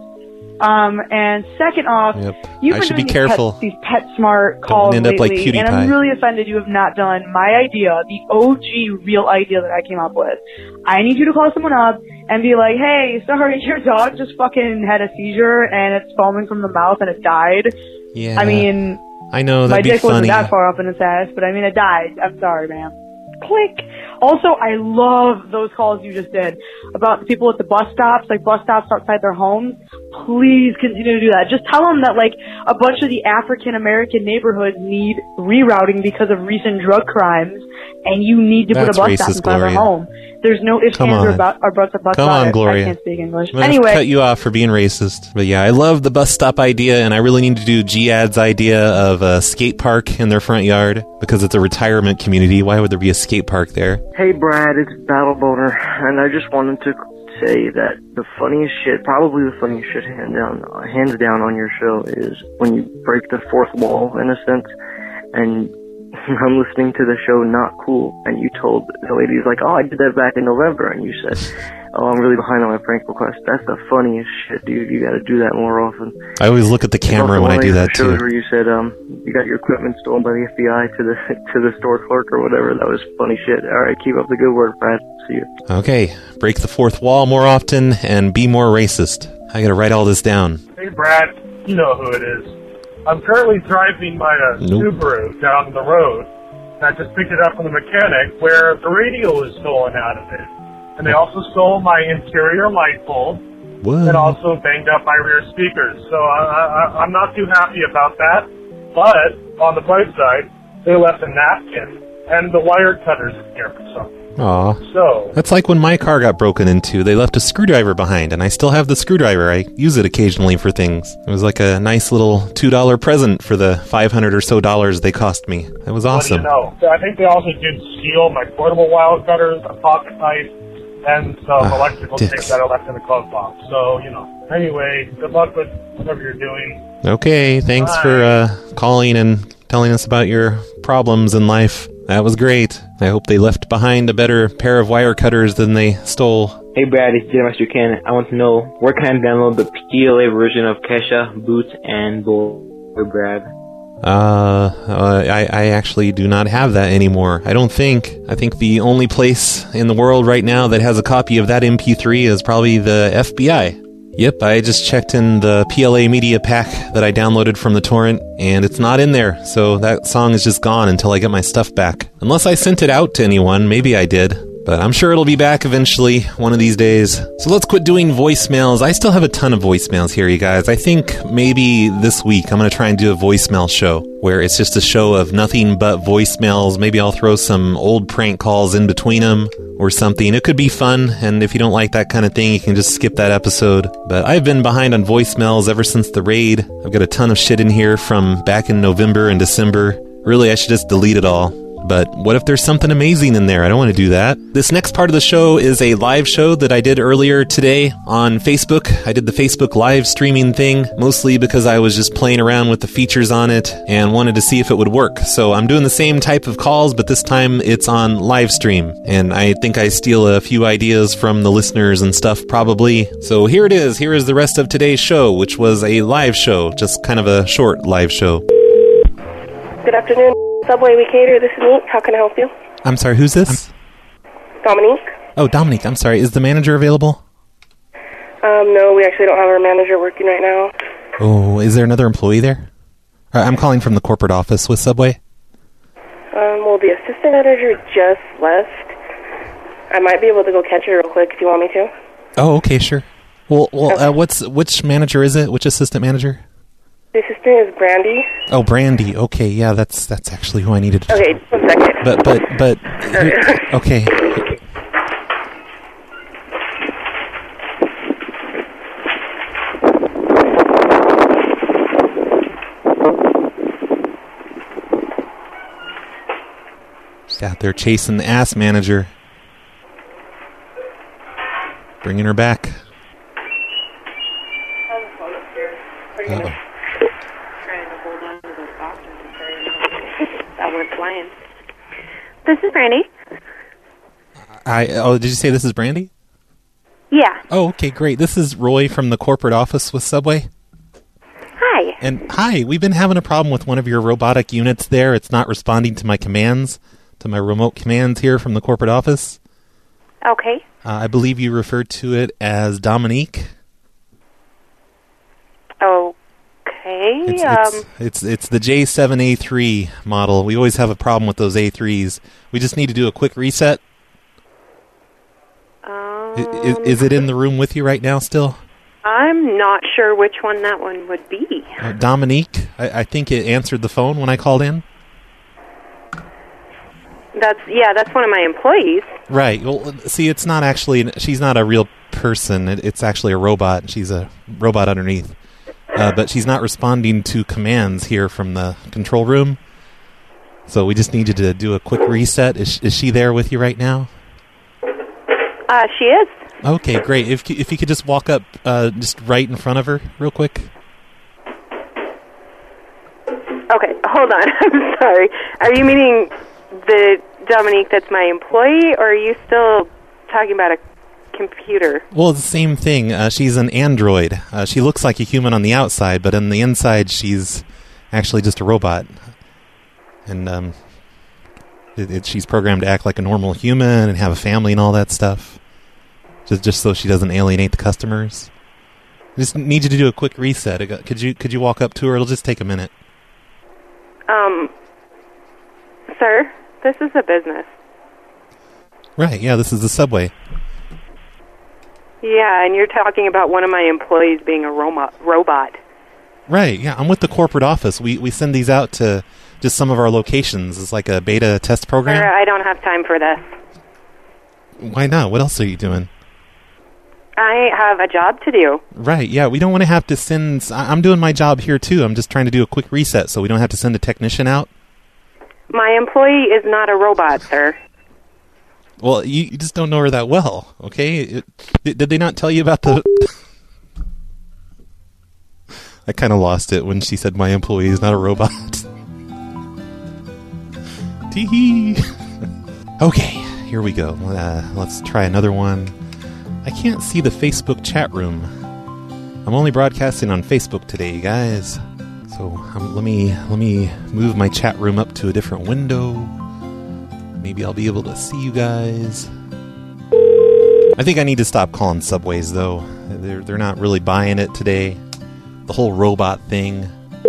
And second off, you've I been should doing be careful. these PetSmart calls Don't end up like lately, Cutie and Pie. I'm really offended you have not done my idea, the OG real idea that I came up with. I need you to call someone up and be like, hey, sorry, your dog just fucking had a seizure and it's foaming from the mouth and it died. Yeah. I mean, I know, my that'd be dick wasn't funny. that far up in its ass, but I mean, it died. I'm sorry, man. Click. Also, I love those calls you just did about the people at the bus stops, like bus stops outside their homes. Please continue to do that. Just tell them that, like, a bunch of the African-American neighborhoods need rerouting because of recent drug crimes, and you need to That's put a bus stop in racist, front of their Gloria. home. There's no ifs, Come ands, or on. buts about Come on, it. Gloria. I can't speak English. I'm gonna Anyway, cut you off for being racist. But yeah, I love the bus stop idea, and I really need to do G-Ad's idea of a skate park in their front yard because it's a retirement community. Why would there be a skate park there? Hey Brad, it's Battle Boner, and I just wanted to say that the funniest shit, probably the funniest shit hands down on your show is when you break the fourth wall, in a sense, and I'm listening to the show Not Cool, and you told the ladies like, oh, I did that back in November, and you said, oh, I'm really behind on my prank request. That's the funniest shit, dude. You gotta do that more often. I always look at the camera when I do that shows too. where you said you got your equipment stolen by the FBI to the store clerk or whatever. That was funny shit. All right, keep up the good work, Brad. See you. Okay, break the fourth wall more often and be more racist. I gotta write all this down. Hey, Brad, you know who it is. I'm currently driving by a Subaru down the road, and I just picked it up from the mechanic where the radio is stolen out of it. And they also stole my interior light bulb, and also banged up my rear speakers. So I'm not too happy about that. But on the bright side, they left a napkin and the wire cutters in here for something. Aw. So That's like when my car got broken into. They left a screwdriver behind, and I still have the screwdriver. I use it occasionally for things. It was like a nice little $2 present for the $500 or so they cost me. It was awesome. What do you know? I think they also did steal my portable wire cutters, a pocket knife, and some electrical tape that I left in the glove box. So, Anyway, good luck with whatever you're doing. Okay, thanks for calling and telling us about your problems in life. That was great. I hope they left behind a better pair of wire cutters than they stole. Hey Brad, it's Master Ken. I want to know where can I download the PLA version of Kesha, Boots, and Boy Brad? I actually do not have that anymore. I don't think. I think the only place in the world right now that has a copy of that MP3 is probably the FBI. Yep, I just checked in the PLA Media Pack that I downloaded from the torrent, and it's not in there, so that song is just gone until I get my stuff back. Unless I sent it out to anyone, maybe I did. But I'm sure it'll be back eventually, one of these days. So let's quit doing voicemails. I still have a ton of voicemails here, you guys. I think maybe this week I'm going to try and do a voicemail show, where it's just a show of nothing but voicemails. Maybe I'll throw some old prank calls in between them or something. It could be fun, and if you don't like that kind of thing, you can just skip that episode. But I've been behind on voicemails ever since the raid. I've got a ton of shit in here from back in November and December. Really, I should just delete it all. But what if there's something amazing in there? I don't want to do that. This next part of the show is a live show that I did earlier today on Facebook. I did the Facebook live streaming thing, mostly because I was just playing around with the features on it and wanted to see if it would work. So I'm doing the same type of calls, but this time it's on live stream. And I think I steal a few ideas from the listeners and stuff, probably. So here it is. Here is the rest of today's show, which was a live show, just kind of a short live show. Good afternoon. Subway, we cater. This is Nick. How can I help you? I'm sorry, who's this? Dominique. Oh, Dominique. I'm sorry. Is the manager available? No, we actually don't have our manager working right now. Oh, is there another employee there? I'm calling from the corporate office with Subway. Well, the assistant manager just left. I might be able to go catch her real quick if you want me to. Oh, okay, sure. Well, okay. Which manager is it? Which assistant manager? The assistant is Brandy. Oh, Brandy. Okay, yeah, that's actually who I needed to... Okay, just 1 second. But... okay. She's out there chasing the ass manager. Bringing her back. Uh-oh. This is Brandy. Did you say this is Brandy? Yeah. Oh, okay, great. This is Roy from the corporate office with Subway. Hi. And hi, we've been having a problem with one of your robotic units there. It's not responding to my commands, to my remote commands here from the corporate office. Okay. I believe you referred to it as Dominique. Okay. It's the J7A3 model. We always have a problem with those A3s. We just need to do a quick reset. Is it in the room with you right now still? I'm not sure which one that one would be. Dominique, I think it answered the phone when I called in. That's one of my employees. Right. Well, see, it's not actually... She's not a real person. It's actually a robot. She's a robot underneath. But she's not responding to commands here from the control room. So we just need you to do a quick reset. Is she there with you right now? She is. Okay, great. If you could just walk up just right in front of her real quick. Okay, hold on. I'm sorry. Are you meaning the Dominique that's my employee, or are you still talking about a computer? Well, it's the same thing. She's an android. She looks like a human on the outside, but on the inside she's actually just a robot. And she's programmed to act like a normal human and have a family and all that stuff. Just so she doesn't alienate the customers. I just need you to do a quick reset. Could you walk up to her? It'll just take a minute. Sir, this is a business. Right, yeah, this is the Subway. Yeah, and you're talking about one of my employees being a robot. Right, yeah, I'm with the corporate office. We send these out to just some of our locations. It's like a beta test program. Sir, I don't have time for this. Why not? What else are you doing? I have a job to do. Right, yeah, we don't want to have to send... I'm doing my job here, too. I'm just trying to do a quick reset so we don't have to send a technician out. My employee is not a robot, sir. Well, you just don't know her that well, okay? Did they not tell you about the... I kind of lost it when she said my employee is not a robot. Tee-hee. Okay, here we go. Let's try another one. I can't see the Facebook chat room. I'm only broadcasting on Facebook today, you guys. So let me move my chat room up to a different window. Maybe I'll be able to see you guys. I think I need to stop calling Subways, though. They're not really buying it today. The whole robot thing.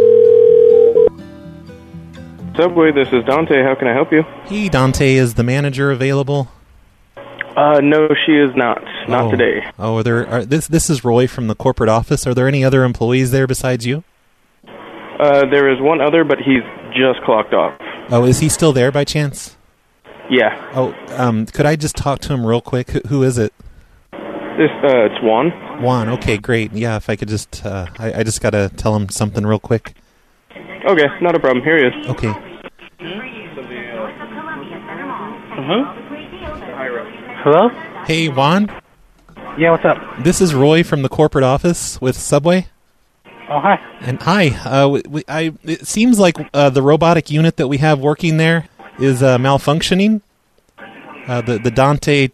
Subway, this is Dante. How can I help you? Hey, Dante, is the manager available? No, she is not. Not today. Oh, this is Roy from the corporate office. Are there any other employees there besides you? There is one other, but he's just clocked off. Oh, is he still there by chance? Yeah. Oh, could I just talk to him real quick? Who is it? It's Juan. Juan, okay, great. Yeah, if I could just, I just gotta tell him something real quick. Okay, not a problem. Here he is. Okay. Hello? Hey, Juan? Yeah, what's up? This is Roy from the corporate office with Subway. Oh, hi. And hi. It seems like the robotic unit that we have working there is malfunctioning. The Dante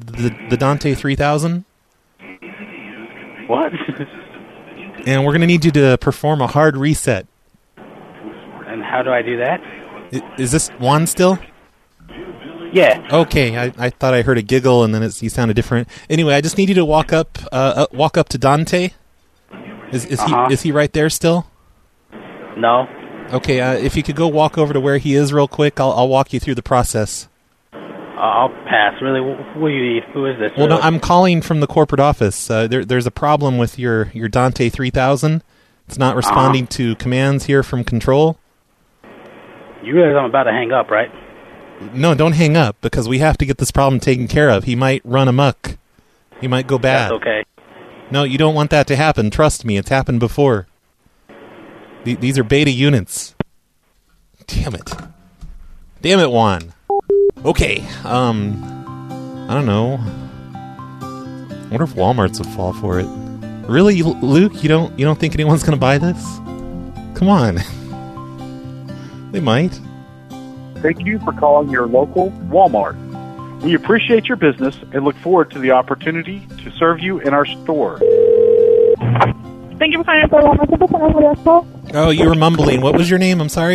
3000. What? And we're going to need you to perform a hard reset. And how do I do that? Is this Juan still? Yeah. Okay, I thought I heard a giggle and then you sounded different. Anyway, I just need you to walk up to Dante. Is he right there still? No. Okay, if you could go walk over to where he is real quick, I'll walk you through the process. I'll pass. Really, what do you need? Who is this? Well, no, I'm calling from the corporate office. There's a problem with your Dante 3000. It's not responding to commands here from control. You realize I'm about to hang up, right? No, don't hang up, because we have to get this problem taken care of. He might run amok. He might go bad. That's okay. No, you don't want that to happen. Trust me, it's happened before. These are beta units. Damn it. Damn it, Juan. Okay, I don't know. I wonder if Walmart's would fall for it. Really, Luke? You don't think anyone's gonna buy this? Come on. They might. Thank you for calling your local Walmart. We appreciate your business and look forward to the opportunity to serve you in our store. Thank you for calling Walmart. Oh, you were mumbling. What was your name? I'm sorry.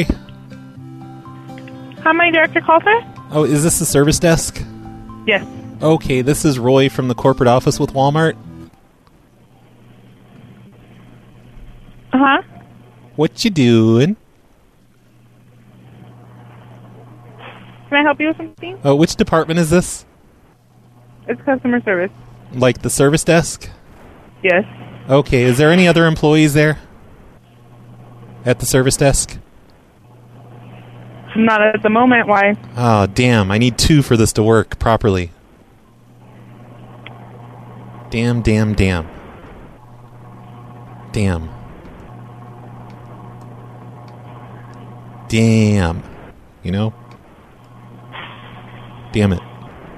How may I direct your call, sir? Oh, is this the service desk? Yes. Okay, this is Roy from the corporate office with Walmart. Uh-huh. What you doing? Can I help you with something? Oh, which department is this? It's customer service. Like the service desk? Yes. Okay, is there any other employees there? At the service desk? Not at the moment. Why? Oh, damn. I need 2 for this to work properly. Damn. Damn. You know? Damn it.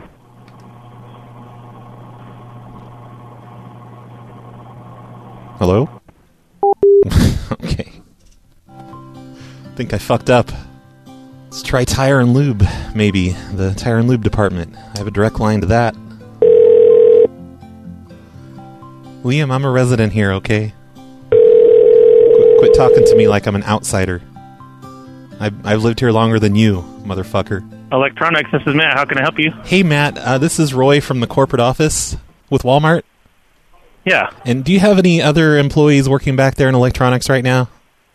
Hello? Okay. Think I fucked up. Let's try Tire and Lube, maybe. The Tire and Lube department. I have a direct line to that. Liam, I'm a resident here, okay? Quit talking to me like I'm an outsider. I've lived here longer than you, motherfucker. Electronics, this is Matt. How can I help you? Hey, Matt. This is Roy from the corporate office with Walmart. Yeah. And do you have any other employees working back there in electronics right now?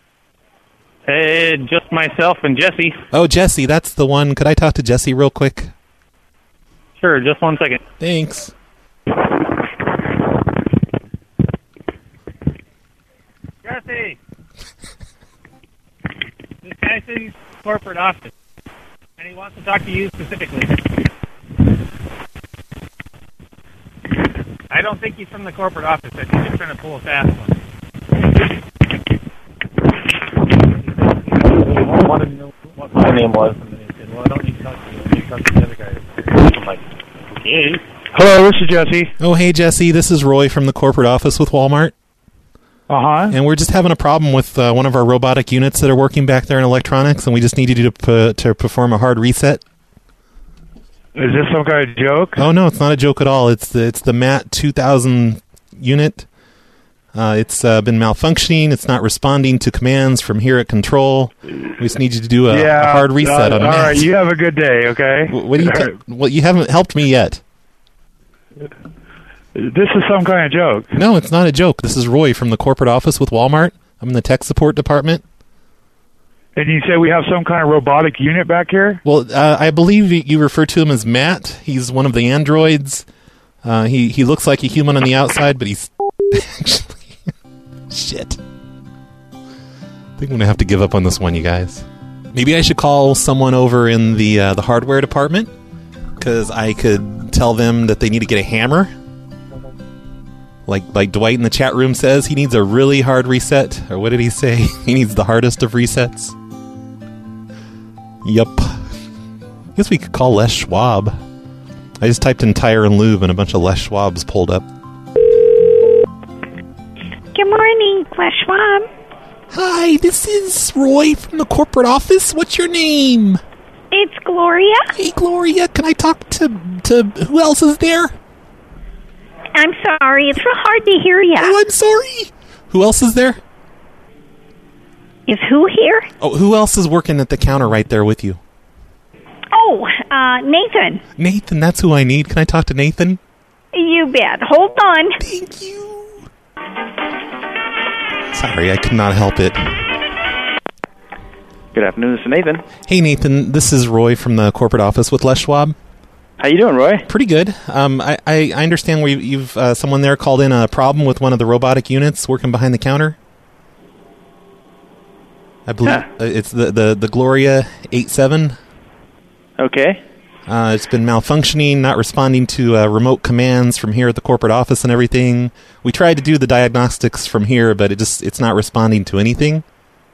Just myself and Jesse. Oh, Jesse, that's the one. Could I talk to Jesse real quick? Sure, just 1 second. Thanks. Jesse! This guy's in corporate office, and he wants to talk to you specifically. I don't think he's from the corporate office. I think he's trying to pull a fast one. He wanted to know what my name was, and then he said, well, I don't need to talk to you. I need to talk to the other guy. I'm like, okay. Hello, this is Jesse. Oh, hey, Jesse. This is Roy from the corporate office with Walmart. Uh-huh. And we're just having a problem with one of our robotic units that are working back there in electronics, and we just needed you to perform a hard reset. Is this some kind of joke? Oh, no, it's not a joke at all. It's the MAT 2000 unit. It's been malfunctioning. It's not responding to commands from here at control. We just need you to do a hard reset on it. All right, you have a good day, okay? What do you well, you haven't helped me yet. This is some kind of joke. No, it's not a joke. This is Roy from the corporate office with Walmart. I'm in the tech support department. And you say we have some kind of robotic unit back here? Well, I believe you refer to him as Matt. He's one of the androids. He looks like a human on the outside, but he's actually... Shit. I think I'm going to have to give up on this one, you guys. Maybe I should call someone over in the hardware department, because I could tell them that they need to get a hammer. Like Dwight in the chat room says, he needs a really hard reset. Or what did he say? He needs the hardest of resets. Yup. I guess we could call Les Schwab. I just typed in tire and lube and a bunch of Les Schwabs pulled up. Good morning, Les Schwab. Hi, this is Roy from the corporate office. What's your name? It's Gloria. Hey, Gloria, can I talk to who else is there? I'm sorry, it's real hard to hear you. Oh, I'm sorry. Who else is there? Is who here? Oh, who else is working at the counter right there with you? Oh, Nathan. Nathan, that's who I need. Can I talk to Nathan? You bet. Hold on. Thank you. Sorry, I could not help it. Good afternoon, this is Nathan. Hey, Nathan, this is Roy from the corporate office with Les Schwab. How you doing, Roy? Pretty good. I understand you've someone there called in a problem with one of the robotic units working behind the counter. I believe it's the Gloria 87. Okay. It's been malfunctioning, not responding to remote commands from here at the corporate office and everything. We tried to do the diagnostics from here, but it's not responding to anything.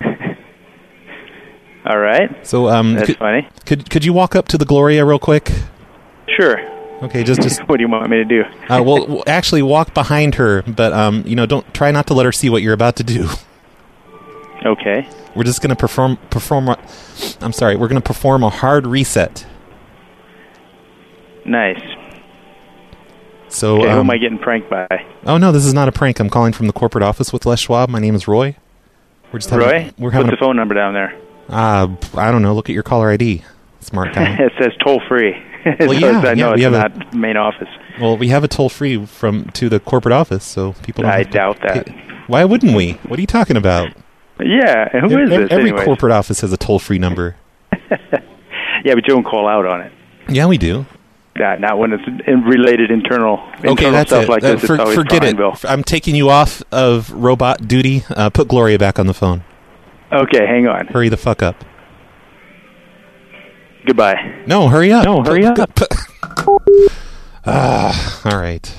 All right. So that's funny. Could you walk up to the Gloria real quick? Sure. Okay, just what do you want me to do? Well, actually walk behind her, but don't try not to let her see what you're about to do. Okay. We're just going to perform I'm sorry, we're going to perform a hard reset. Nice. So okay, who am I getting pranked by? Oh no, this is not a prank. I'm calling from the corporate office with Les Schwab. My name is Roy. We're just Roy? Put the phone number down there. I don't know. Look at your caller ID. Smart guy. It says toll free. Well, I know it's not main office. Well, we have a toll free to the corporate office, so people don't I doubt that. Why wouldn't we? What are you talking about? Yeah, who is this Every anyways? corporate office has a toll-free number. Yeah, but you don't call out on it. Yeah, we do. Yeah, not when it's related internal that's stuff it. like this. It's always forget fine, it. Bill. I'm taking you off of robot duty. Put Gloria back on the phone. Okay, hang on. Hurry the fuck up. Goodbye. No, hurry up. No, hurry up. All right.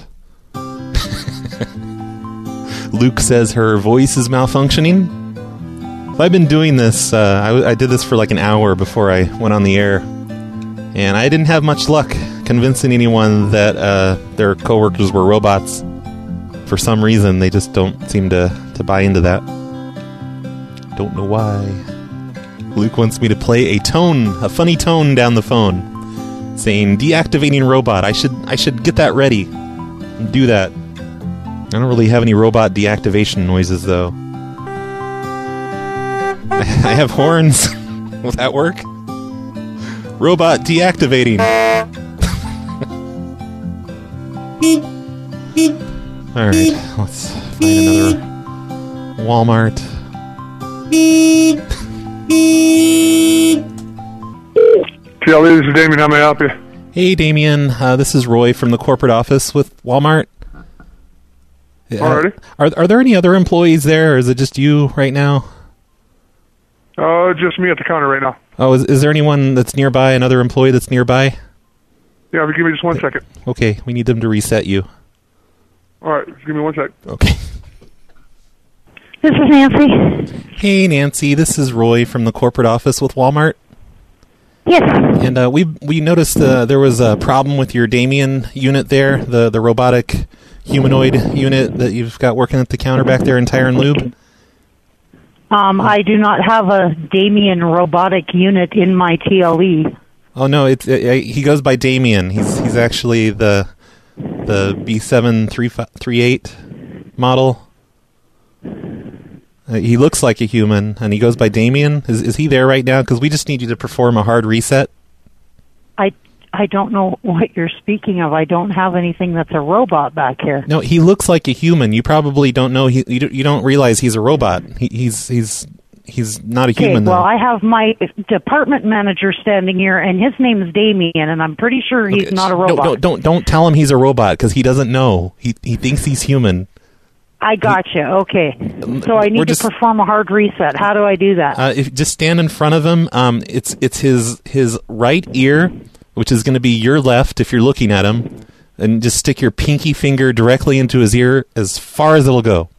Luke says her voice is malfunctioning. I've been doing this. I did this for like an hour before I went on the air, and I didn't have much luck convincing anyone that their coworkers were robots. For some reason, they just don't seem to buy into that. Don't know why. Luke wants me to play a funny tone down the phone, saying deactivating robot. I should get that ready and do that. I don't really have any robot deactivation noises though. I have horns. Will that work? Robot deactivating. Alright, let's find another Walmart. Kelly, this is Damien. How may I help you? Hey, Damien. This is Roy from the corporate office with Walmart. Alrighty. Are there any other employees there, or is it just you right now? Just me at the counter right now. Oh, is there anyone that's nearby, another employee that's nearby? Yeah, but give me just 1 second. Okay, we need them to reset you. Alright, give me 1 sec. Okay. This is Nancy. Hey, Nancy, this is Roy from the corporate office with Walmart. Yes. And we noticed there was a problem with your Damien unit there, the robotic humanoid unit that you've got working at the counter back there in Tire and Lube. I do not have a Damien robotic unit in my TLE. Oh no, he goes by Damien. He's actually the B7338 model. He looks like a human, and he goes by Damien. Is he there right now? Because we just need you to perform a hard reset. I don't know what you're speaking of. I don't have anything that's a robot back here. No, he looks like a human. You probably don't know. You don't realize he's a robot. He's not a human. Well, I have my department manager standing here, and his name is Damien, and I'm pretty sure he's not a robot. Don't tell him he's a robot, because he doesn't know. He thinks he's human. I gotcha. Okay. So I need to perform a hard reset. How do I do that? If just stand in front of him. It's his right ear, which is going to be your left if you're looking at him, and just stick your pinky finger directly into his ear as far as it'll go.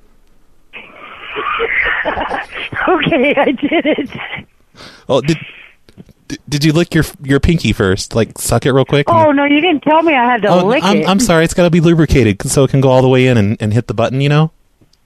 Okay, I did it. Oh, did you lick your pinky first? Like, suck it real quick? Oh, no, you didn't tell me I had to lick it. I'm sorry, it's got to be lubricated so it can go all the way in and hit the button, you know?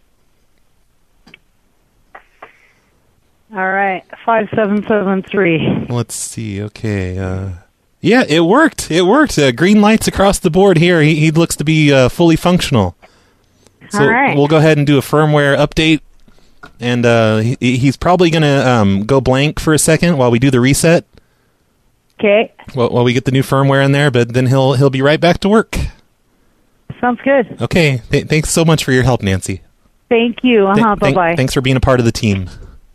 All right, 5773. Let's see, okay. Yeah, it worked. Green lights across the board here. He looks to be fully functional. So all right. We'll go ahead and do a firmware update. And he's probably going to go blank for a second while we do the reset. Okay. While we get the new firmware in there, but then he'll be right back to work. Sounds good. Okay. Thanks so much for your help, Nancy. Thank you. Bye-bye. Thanks for being a part of the team.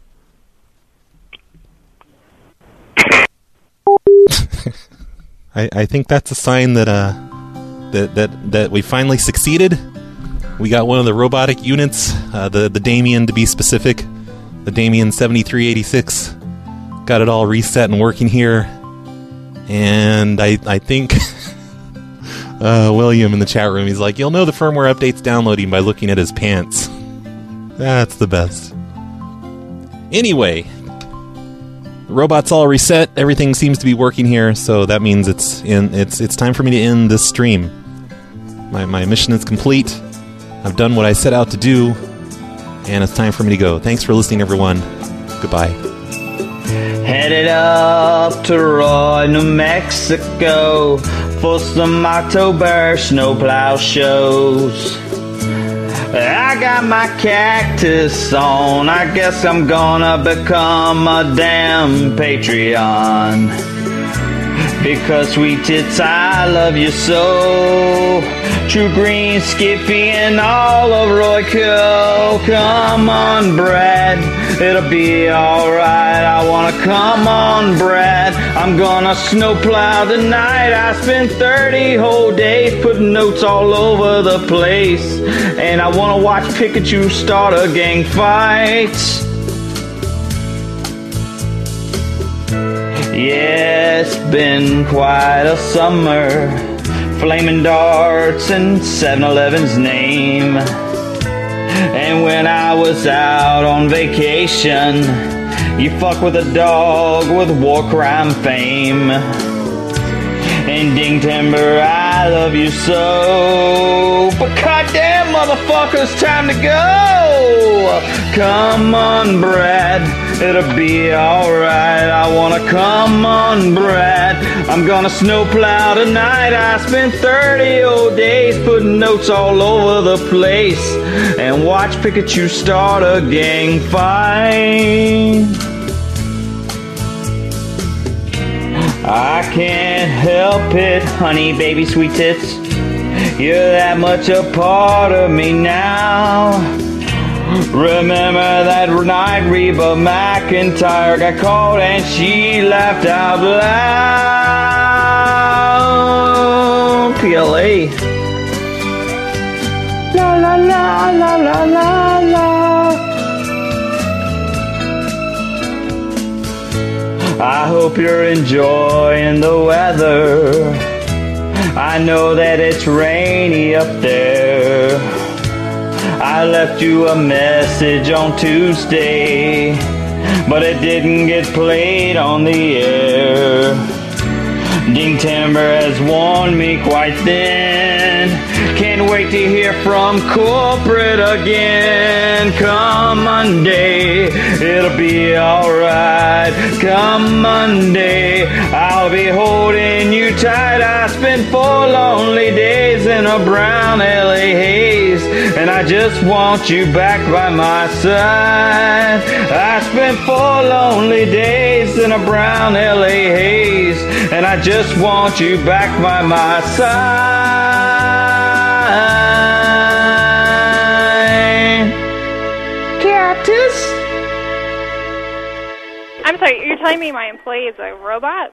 I think that's a sign that we finally succeeded. We got one of the robotic units, the Damien to be specific, the Damien 7386. Got it all reset and working here. And I think William in the chat room, he's like, you'll know the firmware update's downloading by looking at his pants. That's the best. Anyway, the robot's all reset. Everything seems to be working here, so that means it's time for me to end this stream. My mission is complete. I've done what I set out to do, and it's time for me to go. Thanks for listening, everyone. Goodbye. Headed up to Roy, New Mexico for some October snowplow shows. I got my cactus on. I guess I'm gonna become a damn Patreon. Because sweet tits, I love you so. True Green, Skippy, and all of Royco. Come on, Brad, it'll be alright. I wanna come on, Brad. I'm gonna snowplow tonight. I spent 30 whole days putting notes all over the place. And I wanna watch Pikachu start a gang fight. Yeah, it's been quite a summer. Flaming darts and 7-Eleven's name. And when I was out on vacation, you fuck with a dog with war crime fame. And Ding Timber, I love you so. But goddamn, motherfuckers, time to go. Come on, Brad, it'll be alright. I wanna come on, Brad. I'm gonna snowplow tonight. I spent 30 old days putting notes all over the place. And watch Pikachu start a gang fight. I can't help it, honey, baby, sweet tits. You're that much a part of me now. Remember that night Reba McEntire got caught and she laughed out loud. PLA. La la la la la la la. I hope you're enjoying the weather. I know that it's rainy up there. I left you a message on Tuesday, but it didn't get played on the air. Ding Timber has worn me quite thin. Can't wait to hear from corporate again. Come Monday, it'll be alright. Come Monday, I'll be holding you tight. I spent 4 lonely days in a brown LA haze. days, and I just want you back by my side. I spent 4 lonely days in a brown LA haze, and I just want you back by my side. Cactus. I'm sorry, you're telling me my employee is a robot?